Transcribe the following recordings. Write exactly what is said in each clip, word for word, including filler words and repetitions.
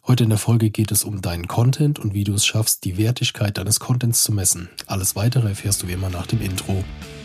Heute in der Folge geht es um deinen Content und wie du es schaffst, die Wertigkeit deines Contents zu messen. Alles Weitere erfährst du wie immer nach dem Intro.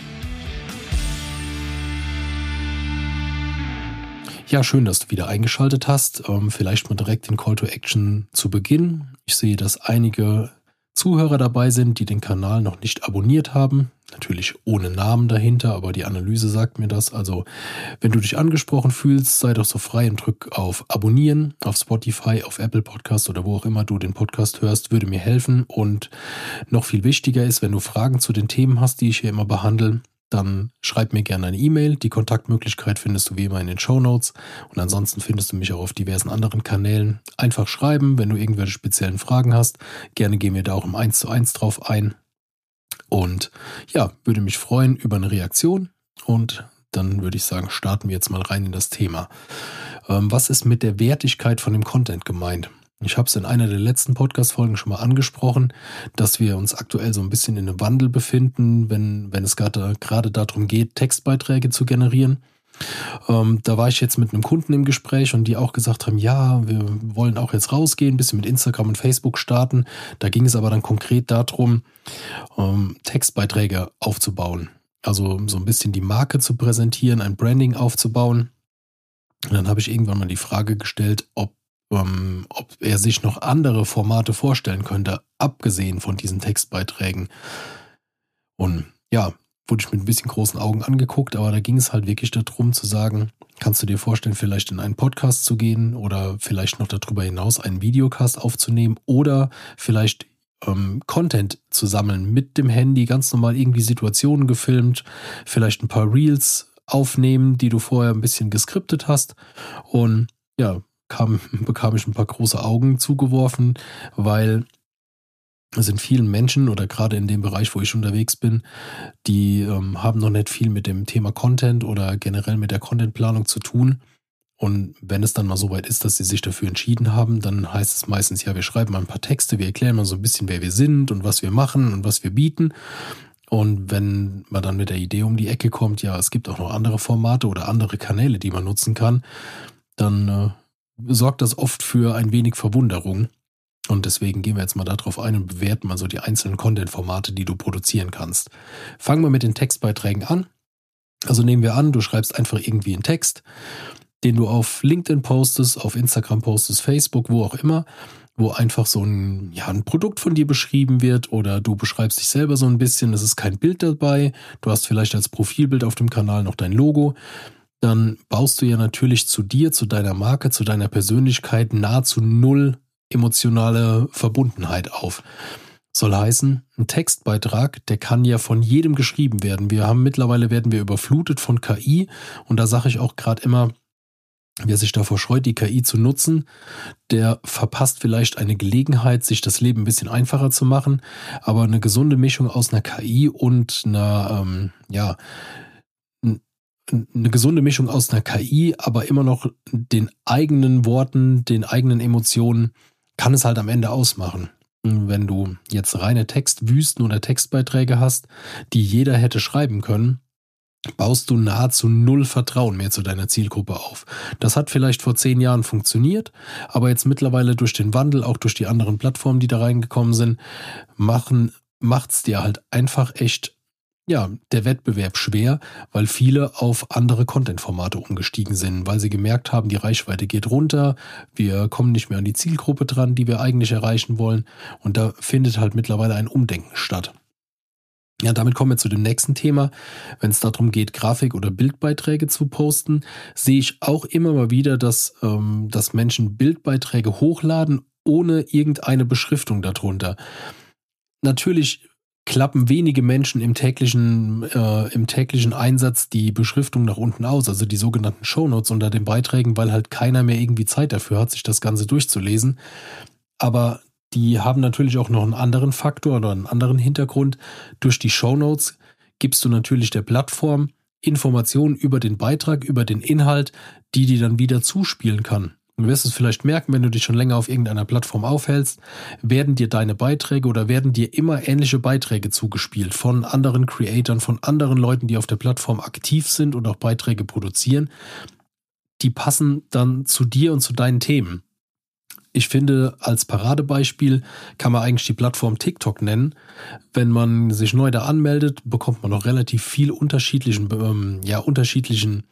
Ja, schön, dass du wieder eingeschaltet hast. Ähm, vielleicht mal direkt den Call to Action zu Beginn. Ich sehe, dass einige Zuhörer dabei sind, die den Kanal noch nicht abonniert haben. Natürlich ohne Namen dahinter, aber die Analyse sagt mir das. Also, wenn du dich angesprochen fühlst, sei doch so frei und drück auf Abonnieren auf Spotify, auf Apple Podcast oder wo auch immer du den Podcast hörst, würde mir helfen. Und noch viel wichtiger ist, wenn du Fragen zu den Themen hast, die ich hier immer behandle, dann schreib mir gerne eine E-Mail. Die Kontaktmöglichkeit findest du wie immer in den Shownotes. Und ansonsten findest du mich auch auf diversen anderen Kanälen. Einfach schreiben, wenn du irgendwelche speziellen Fragen hast. Gerne gehen wir da auch im eins zu eins drauf ein. Und ja, würde mich freuen über eine Reaktion. Und dann würde ich sagen, starten wir jetzt mal rein in das Thema. Ähm, was ist mit der Wertigkeit von dem Content gemeint? Ich habe es in einer der letzten Podcast-Folgen schon mal angesprochen, dass wir uns aktuell so ein bisschen in einem Wandel befinden, wenn, wenn es gerade, gerade darum geht, Textbeiträge zu generieren. Ähm, da war ich jetzt mit einem Kunden im Gespräch und die auch gesagt haben, ja, wir wollen auch jetzt rausgehen, ein bisschen mit Instagram und Facebook starten. Da ging es aber dann konkret darum, ähm, Textbeiträge aufzubauen. Also so ein bisschen die Marke zu präsentieren, ein Branding aufzubauen. Und dann habe ich irgendwann mal die Frage gestellt, ob Um, ob er sich noch andere Formate vorstellen könnte, abgesehen von diesen Textbeiträgen. Und ja, wurde ich mit ein bisschen großen Augen angeguckt, aber da ging es halt wirklich darum zu sagen, kannst du dir vorstellen, vielleicht in einen Podcast zu gehen oder vielleicht noch darüber hinaus einen Videocast aufzunehmen oder vielleicht ähm, Content zu sammeln mit dem Handy, ganz normal irgendwie Situationen gefilmt, vielleicht ein paar Reels aufnehmen, die du vorher ein bisschen geskriptet hast und ja, Kam, bekam ich ein paar große Augen zugeworfen, weil es sind vielen Menschen oder gerade in dem Bereich, wo ich unterwegs bin, die ähm, haben noch nicht viel mit dem Thema Content oder generell mit der Contentplanung zu tun. Und wenn es dann mal so weit ist, dass sie sich dafür entschieden haben, dann heißt es meistens, ja, wir schreiben mal ein paar Texte, wir erklären mal so ein bisschen, wer wir sind und was wir machen und was wir bieten. Und wenn man dann mit der Idee um die Ecke kommt, ja, es gibt auch noch andere Formate oder andere Kanäle, die man nutzen kann, dann äh, sorgt das oft für ein wenig Verwunderung. Und deswegen gehen wir jetzt mal darauf ein und bewerten mal so die einzelnen Content-Formate, die du produzieren kannst. Fangen wir mit den Textbeiträgen an. Also nehmen wir an, du schreibst einfach irgendwie einen Text, den du auf LinkedIn postest, auf Instagram postest, Facebook, wo auch immer, wo einfach so ein, ja, ein Produkt von dir beschrieben wird oder du beschreibst dich selber so ein bisschen, es ist kein Bild dabei, du hast vielleicht als Profilbild auf dem Kanal noch dein Logo. Dann baust du ja natürlich zu dir, zu deiner Marke, zu deiner Persönlichkeit nahezu null emotionale Verbundenheit auf. Soll heißen, ein Textbeitrag, der kann ja von jedem geschrieben werden. Wir haben mittlerweile werden wir überflutet von K I und da sage ich auch gerade immer, wer sich davor scheut, die K I zu nutzen, der verpasst vielleicht eine Gelegenheit, sich das Leben ein bisschen einfacher zu machen. Aber eine gesunde Mischung aus einer K I und einer, ähm, ja, eine gesunde Mischung aus einer K I, aber immer noch den eigenen Worten, den eigenen Emotionen, kann es halt am Ende ausmachen. Wenn du jetzt reine Textwüsten oder Textbeiträge hast, die jeder hätte schreiben können, baust du nahezu null Vertrauen mehr zu deiner Zielgruppe auf. Das hat vielleicht vor zehn Jahren funktioniert, aber jetzt mittlerweile durch den Wandel, auch durch die anderen Plattformen, die da reingekommen sind, machen, macht's dir halt einfach echt ja, der Wettbewerb schwer, weil viele auf andere Content-Formate umgestiegen sind, weil sie gemerkt haben, die Reichweite geht runter, wir kommen nicht mehr an die Zielgruppe dran, die wir eigentlich erreichen wollen und da findet halt mittlerweile ein Umdenken statt. Ja, damit kommen wir zu dem nächsten Thema. Wenn es darum geht, Grafik- oder Bildbeiträge zu posten, sehe ich auch immer mal wieder, dass, ähm, dass Menschen Bildbeiträge hochladen, ohne irgendeine Beschriftung darunter. Natürlich klappen wenige Menschen im täglichen, äh, im täglichen Einsatz die Beschriftung nach unten aus, also die sogenannten Shownotes unter den Beiträgen, weil halt keiner mehr irgendwie Zeit dafür hat, sich das Ganze durchzulesen. Aber die haben natürlich auch noch einen anderen Faktor oder einen anderen Hintergrund. Durch die Shownotes gibst du natürlich der Plattform Informationen über den Beitrag, über den Inhalt, die die dann wieder zuspielen kann. Du wirst es vielleicht merken, wenn du dich schon länger auf irgendeiner Plattform aufhältst, werden dir deine Beiträge oder werden dir immer ähnliche Beiträge zugespielt von anderen Creatoren, von anderen Leuten, die auf der Plattform aktiv sind und auch Beiträge produzieren. Die passen dann zu dir und zu deinen Themen. ich finde, als Paradebeispiel kann man eigentlich die Plattform TikTok nennen. Wenn man sich neu da anmeldet, bekommt man noch relativ viel unterschiedlichen, ähm, ja, unterschiedlichen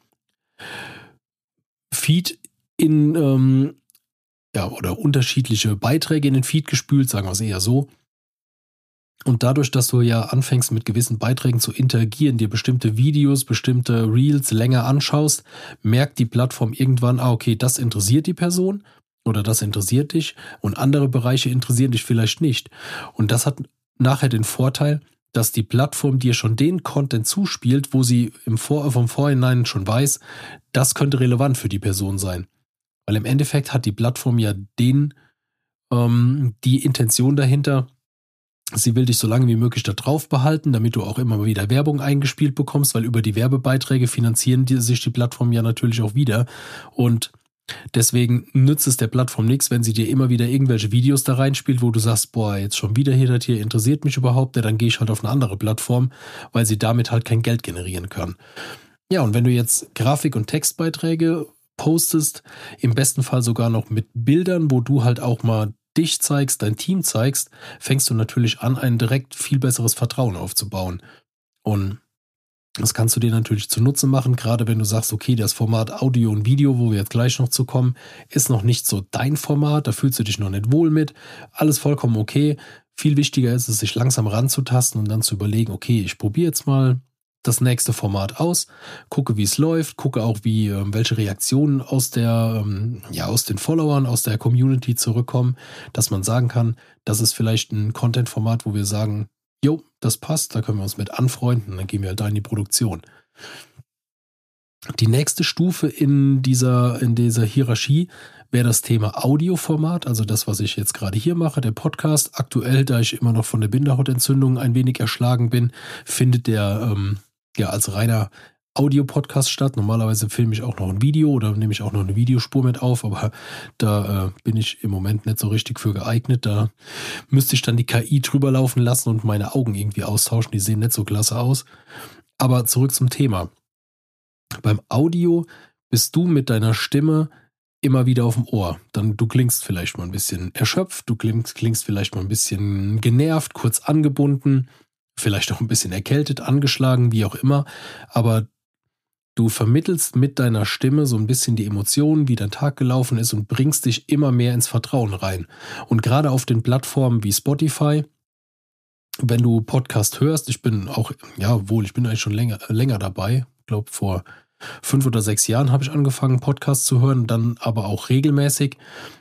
Feed in, ähm, ja, oder unterschiedliche Beiträge in den Feed gespült, sagen wir es eher so. Und dadurch, dass du ja anfängst mit gewissen Beiträgen zu interagieren, dir bestimmte Videos, bestimmte Reels länger anschaust, merkt die Plattform irgendwann, ah, okay, das interessiert die Person oder das interessiert dich und andere Bereiche interessieren dich vielleicht nicht. Und das hat nachher den Vorteil, dass die Plattform dir schon den Content zuspielt, wo sie im Vor- vom Vorhinein schon weiß, das könnte relevant für die Person sein. Weil im Endeffekt hat die Plattform ja den, ähm, die Intention dahinter, sie will dich so lange wie möglich da drauf behalten, damit du auch immer wieder Werbung eingespielt bekommst, weil über die Werbebeiträge finanzieren die, sich die Plattform ja natürlich auch wieder. Und deswegen nützt es der Plattform nichts, wenn sie dir immer wieder irgendwelche Videos da reinspielt, wo du sagst, boah, jetzt schon wieder hier, das hier interessiert mich überhaupt, ja, dann gehe ich halt auf eine andere Plattform, weil sie damit halt kein Geld generieren kann. Ja, und wenn du jetzt Grafik- und Textbeiträge postest, im besten Fall sogar noch mit Bildern, wo du halt auch mal dich zeigst, dein Team zeigst, fängst du natürlich an, ein direkt viel besseres Vertrauen aufzubauen. Und das kannst du dir natürlich zunutze machen, gerade wenn du sagst, okay, das Format Audio und Video, wo wir jetzt gleich noch zu kommen, ist noch nicht so dein Format, da fühlst du dich noch nicht wohl mit, alles vollkommen okay. Viel wichtiger ist es, sich langsam ranzutasten und dann zu überlegen, okay, ich probiere jetzt mal das nächste Format aus, gucke, wie es läuft, gucke auch, wie welche Reaktionen aus der, ja, aus den Followern, aus der Community zurückkommen, dass man sagen kann, das ist vielleicht ein Content-Format, wo wir sagen, jo, das passt, da können wir uns mit anfreunden, dann gehen wir halt da in die Produktion. Die nächste Stufe in dieser, in dieser Hierarchie wäre das Thema Audioformat, also das, was ich jetzt gerade hier mache, der Podcast. Aktuell, da ich immer noch von der Bindehautentzündung ein wenig erschlagen bin, findet der ähm, ja als reiner Audio-Podcast statt. Normalerweise filme ich auch noch ein Video oder nehme ich auch noch eine Videospur mit auf, aber da äh, bin ich im Moment nicht so richtig für geeignet. Da müsste ich dann die K I drüber laufen lassen und meine Augen irgendwie austauschen. Die sehen nicht so klasse aus. Aber zurück zum Thema. Beim Audio bist du mit deiner Stimme immer wieder auf dem Ohr. Dann du klingst vielleicht mal ein bisschen erschöpft, du klingst, klingst vielleicht mal ein bisschen genervt, kurz angebunden, vielleicht auch ein bisschen erkältet, angeschlagen, wie auch immer. Aber du vermittelst mit deiner Stimme so ein bisschen die Emotionen, wie dein Tag gelaufen ist und bringst dich immer mehr ins Vertrauen rein. Und gerade auf den Plattformen wie Spotify, wenn du Podcast hörst, ich bin auch, ja wohl, ich bin eigentlich schon länger, länger dabei, ich glaube vor fünf oder sechs Jahren habe ich angefangen, Podcasts zu hören, dann aber auch regelmäßig.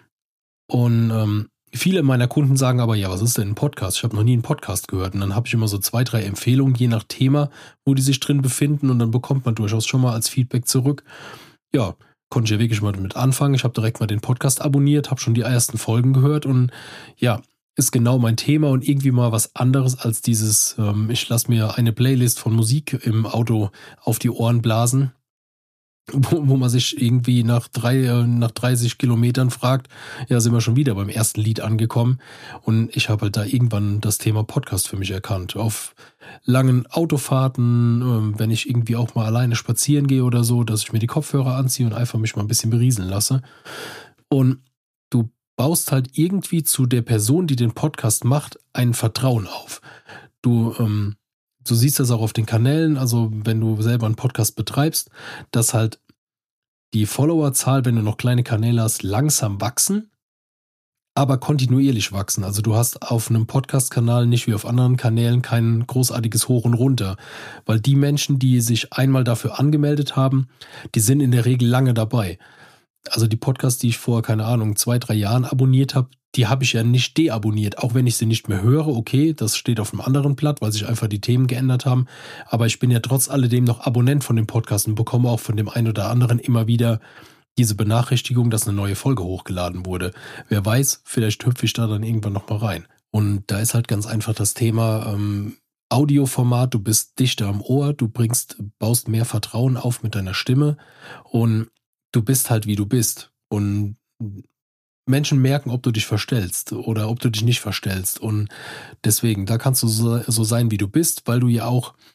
Und ähm, viele meiner Kunden sagen aber, ja, was ist denn ein Podcast? Ich habe noch nie einen Podcast gehört. Und dann habe ich immer so zwei, drei Empfehlungen, je nach Thema, wo die sich drin befinden. Und dann bekommt man durchaus schon mal als Feedback zurück. Ja, konnte ich ja wirklich mal damit anfangen. Ich habe direkt mal den Podcast abonniert, habe schon die ersten Folgen gehört und ja, ist genau mein Thema und irgendwie mal was anderes als dieses, ähm, ich lasse mir eine Playlist von Musik im Auto auf die Ohren blasen, wo, wo man sich irgendwie nach, drei, äh, nach dreißig Kilometern fragt, ja, sind wir schon wieder beim ersten Lied angekommen. Und ich habe halt da irgendwann das Thema Podcast für mich erkannt. Auf langen Autofahrten, äh, wenn ich irgendwie auch mal alleine spazieren gehe oder so, dass ich mir die Kopfhörer anziehe und einfach mich mal ein bisschen berieseln lasse. Und du baust halt irgendwie zu der Person, die den Podcast macht, ein Vertrauen auf. Du, ähm, du siehst das auch auf den Kanälen, also wenn du selber einen Podcast betreibst, dass halt die Followerzahl, wenn du noch kleine Kanäle hast, langsam wachsen, aber kontinuierlich wachsen. Also du hast auf einem Podcast-Kanal nicht wie auf anderen Kanälen kein großartiges Hoch und Runter, weil die Menschen, die sich einmal dafür angemeldet haben, die sind in der Regel lange dabei. Also die Podcasts, die ich vor, keine Ahnung, zwei, drei Jahren abonniert habe, die habe ich ja nicht deabonniert, auch wenn ich sie nicht mehr höre. Okay, das steht auf einem anderen Blatt, weil sich einfach die Themen geändert haben. Aber ich bin ja trotz alledem noch Abonnent von dem Podcast und bekomme auch von dem einen oder anderen immer wieder diese Benachrichtigung, dass eine neue Folge hochgeladen wurde. Wer weiß, vielleicht hüpfe ich da dann irgendwann nochmal rein. Und da ist halt ganz einfach das Thema ähm, Audioformat. Du bist dichter am Ohr, du bringst, baust mehr Vertrauen auf mit deiner Stimme und du bist halt, wie du bist. Und Menschen merken, ob du dich verstellst oder ob du dich nicht verstellst. Und deswegen, da kannst du so, so sein, wie du bist, weil du ja auch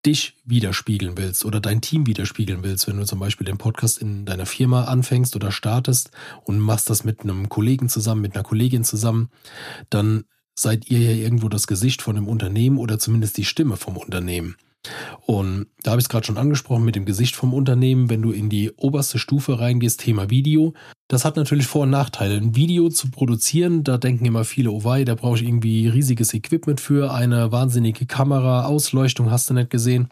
dich widerspiegeln willst oder dein Team widerspiegeln willst, wenn du zum Beispiel den Podcast in deiner Firma anfängst oder startest und machst das mit einem Kollegen zusammen, mit einer Kollegin zusammen, dann seid ihr ja irgendwo das Gesicht von einem Unternehmen oder zumindest die Stimme vom Unternehmen. Und da habe ich es gerade schon angesprochen mit dem Gesicht vom Unternehmen, wenn du in die oberste Stufe reingehst, Thema Video. Das hat natürlich Vor- und Nachteile. Ein Video zu produzieren, da denken immer viele, oh wei, da brauche ich irgendwie riesiges Equipment für, eine wahnsinnige Kamera, Ausleuchtung, hast du nicht gesehen.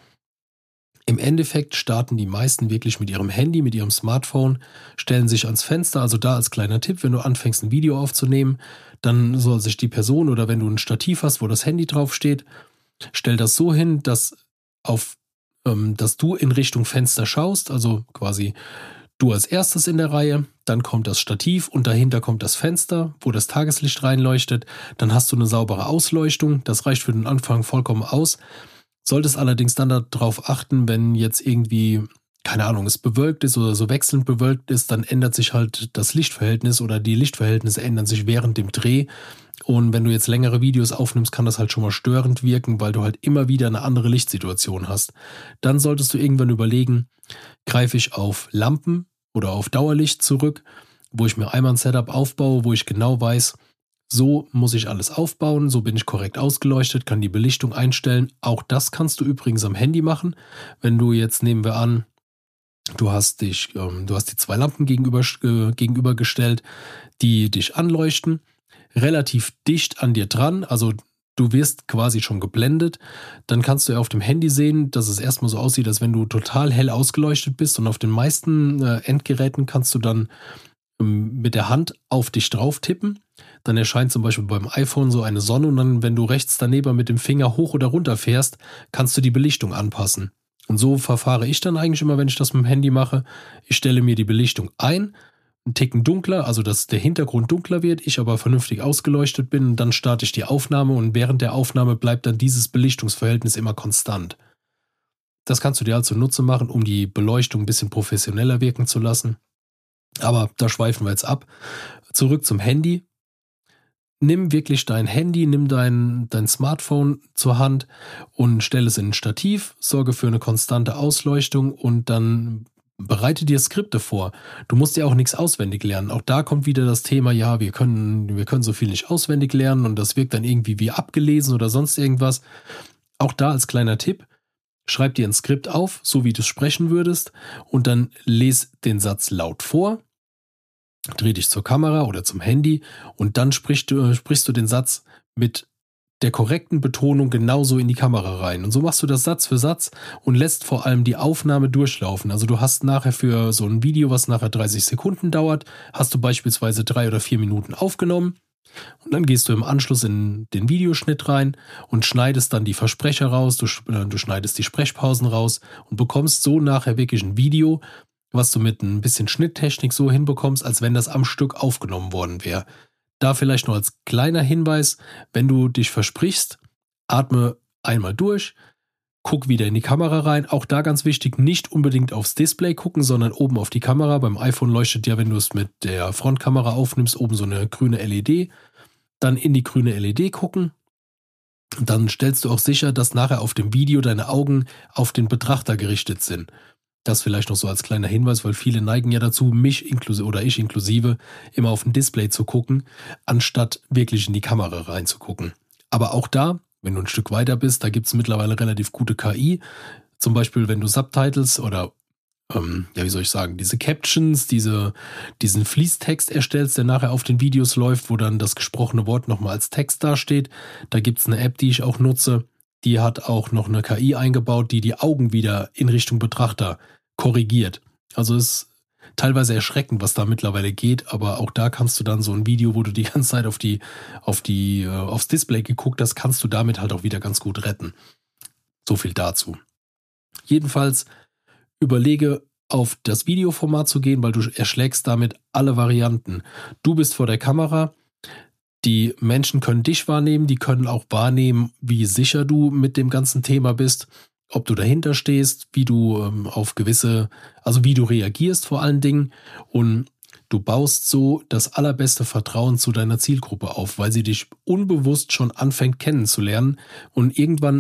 Im Endeffekt starten die meisten wirklich mit ihrem Handy, mit ihrem Smartphone, stellen sich ans Fenster, also da als kleiner Tipp, wenn du anfängst ein Video aufzunehmen, dann soll sich die Person oder wenn du ein Stativ hast, wo das Handy drauf steht, stell das so hin, dass auf, ähm, dass du in Richtung Fenster schaust, also quasi du als erstes in der Reihe, dann kommt das Stativ und dahinter kommt das Fenster, wo das Tageslicht reinleuchtet, dann hast du eine saubere Ausleuchtung, das reicht für den Anfang vollkommen aus. Solltest allerdings dann darauf achten, wenn jetzt irgendwie, keine Ahnung, es bewölkt ist oder so wechselnd bewölkt ist, dann ändert sich halt das Lichtverhältnis oder die Lichtverhältnisse ändern sich während dem Dreh. Und wenn du jetzt längere Videos aufnimmst, kann das halt schon mal störend wirken, weil du halt immer wieder eine andere Lichtsituation hast. Dann solltest du irgendwann überlegen, greife ich auf Lampen oder auf Dauerlicht zurück, wo ich mir einmal ein Setup aufbaue, wo ich genau weiß, so muss ich alles aufbauen, so bin ich korrekt ausgeleuchtet, kann die Belichtung einstellen. Auch das kannst du übrigens am Handy machen. Wenn du jetzt, nehmen wir an, du hast dich, ähm, du hast die zwei Lampen gegenüber, äh, gegenübergestellt, die dich anleuchten, relativ dicht an dir dran, also du wirst quasi schon geblendet, dann kannst du ja auf dem Handy sehen, dass es erstmal so aussieht, als wenn du total hell ausgeleuchtet bist und auf den meisten äh, Endgeräten kannst du dann ähm, mit der Hand auf dich drauf tippen. Dann erscheint zum Beispiel beim iPhone so eine Sonne und dann, wenn du rechts daneben mit dem Finger hoch oder runter fährst, kannst du die Belichtung anpassen. Und so verfahre ich dann eigentlich immer, wenn ich das mit dem Handy mache. Ich stelle mir die Belichtung ein, einen Ticken dunkler, also dass der Hintergrund dunkler wird, ich aber vernünftig ausgeleuchtet bin und dann starte ich die Aufnahme und während der Aufnahme bleibt dann dieses Belichtungsverhältnis immer konstant. Das kannst du dir also zunutze machen, um die Beleuchtung ein bisschen professioneller wirken zu lassen. Aber da schweifen wir jetzt ab. Zurück zum Handy. Nimm wirklich dein Handy, nimm dein, dein Smartphone zur Hand und stell es in ein Stativ, sorge für eine konstante Ausleuchtung und dann bereite dir Skripte vor. Du musst ja auch nichts auswendig lernen. Auch da kommt wieder das Thema, ja, wir können, wir können so viel nicht auswendig lernen und das wirkt dann irgendwie wie abgelesen oder sonst irgendwas. Auch da als kleiner Tipp, schreib dir ein Skript auf, so wie du es sprechen würdest und dann les den Satz laut vor. Dreh dich zur Kamera oder zum Handy und dann sprichst du, sprichst du den Satz mit der korrekten Betonung genauso in die Kamera rein. Und so machst du das Satz für Satz und lässt vor allem die Aufnahme durchlaufen. Also du hast nachher für so ein Video, was nachher dreißig Sekunden dauert, hast du beispielsweise drei oder vier Minuten aufgenommen und dann gehst du im Anschluss in den Videoschnitt rein und schneidest dann die Versprecher raus, du, du schneidest die Sprechpausen raus und bekommst so nachher wirklich ein Video, was du mit ein bisschen Schnitttechnik so hinbekommst, als wenn das am Stück aufgenommen worden wäre. Da vielleicht nur als kleiner Hinweis, wenn du dich versprichst, atme einmal durch, guck wieder in die Kamera rein. Auch da ganz wichtig, nicht unbedingt aufs Display gucken, sondern oben auf die Kamera. Beim iPhone leuchtet ja, wenn du es mit der Frontkamera aufnimmst, oben so eine grüne L E D. Dann in die grüne L E D gucken. Dann stellst du auch sicher, dass nachher auf dem Video deine Augen auf den Betrachter gerichtet sind. Das vielleicht noch so als kleiner Hinweis, weil viele neigen ja dazu, mich inklusive oder ich inklusive immer auf ein Display zu gucken, anstatt wirklich in die Kamera reinzugucken. Aber auch da, wenn du ein Stück weiter bist, da gibt es mittlerweile relativ gute K I. Zum Beispiel, wenn du Subtitles oder, ähm, ja, wie soll ich sagen, diese Captions, diese, diesen Fließtext erstellst, der nachher auf den Videos läuft, wo dann das gesprochene Wort nochmal als Text dasteht. Da gibt es eine App, die ich auch nutze. Die hat auch noch eine K I eingebaut, die die Augen wieder in Richtung Betrachter korrigiert. Also es ist teilweise erschreckend, was da mittlerweile geht, aber auch da kannst du dann so ein Video, wo du die ganze Zeit auf die, auf die, aufs Display geguckt hast, kannst du damit halt auch wieder ganz gut retten. So viel dazu. Jedenfalls überlege, auf das Videoformat zu gehen, weil du erschlägst damit alle Varianten. Du bist vor der Kamera. Die Menschen können dich wahrnehmen, die können auch wahrnehmen, wie sicher du mit dem ganzen Thema bist, ob du dahinter stehst, wie du ähm, auf gewisse, also wie du reagierst vor allen Dingen und du baust so das allerbeste Vertrauen zu deiner Zielgruppe auf, weil sie dich unbewusst schon anfängt kennenzulernen und irgendwann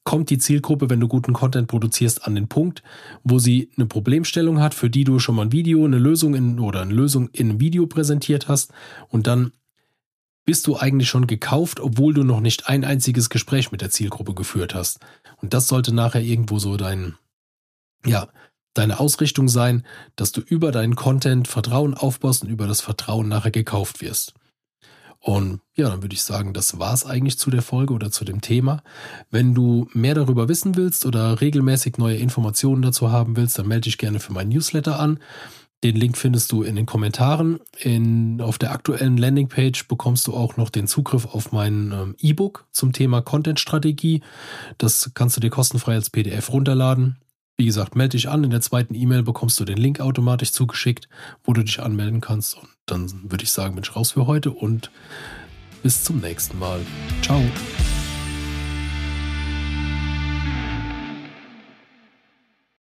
kommt die Zielgruppe, wenn du guten Content produzierst, an den Punkt, wo sie eine Problemstellung hat, für die du schon mal ein Video, eine Lösung in, oder eine Lösung in einem Video präsentiert hast, und dann bist du eigentlich schon gekauft, obwohl du noch nicht ein einziges Gespräch mit der Zielgruppe geführt hast. Und das sollte nachher irgendwo so dein, ja, deine Ausrichtung sein, dass du über deinen Content Vertrauen aufbaust und über das Vertrauen nachher gekauft wirst. Und ja, dann würde ich sagen, das war es eigentlich zu der Folge oder zu dem Thema. Wenn du mehr darüber wissen willst oder regelmäßig neue Informationen dazu haben willst, dann melde dich gerne für meinen Newsletter an. Den Link findest du in den Kommentaren. In, auf der aktuellen Landingpage bekommst du auch noch den Zugriff auf mein ähm, E-Book zum Thema Content-Strategie. Das kannst du dir kostenfrei als P D F runterladen. Wie gesagt, melde dich an. In der zweiten E-Mail bekommst du den Link automatisch zugeschickt, wo du dich anmelden kannst. Und dann würde ich sagen, bin ich raus für heute und bis zum nächsten Mal. Ciao.